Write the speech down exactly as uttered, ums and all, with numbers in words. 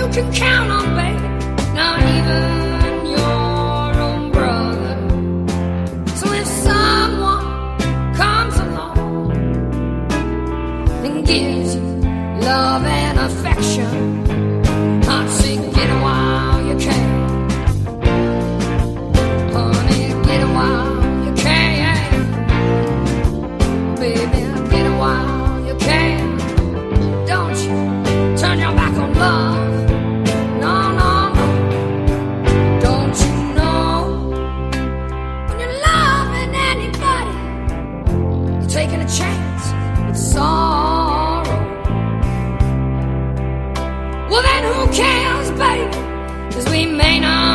can count on, baby, not even your own brother. So if someone comes along and gives you love and affection, I'd say get it while you can. Honey, get it while you can. Baby, get it while you can. Don't you turn your back on love. No, no, no. Don't you know when you're loving anybody, you're taking a chance with sorrow. Well then who cares, baby, 'cause we may not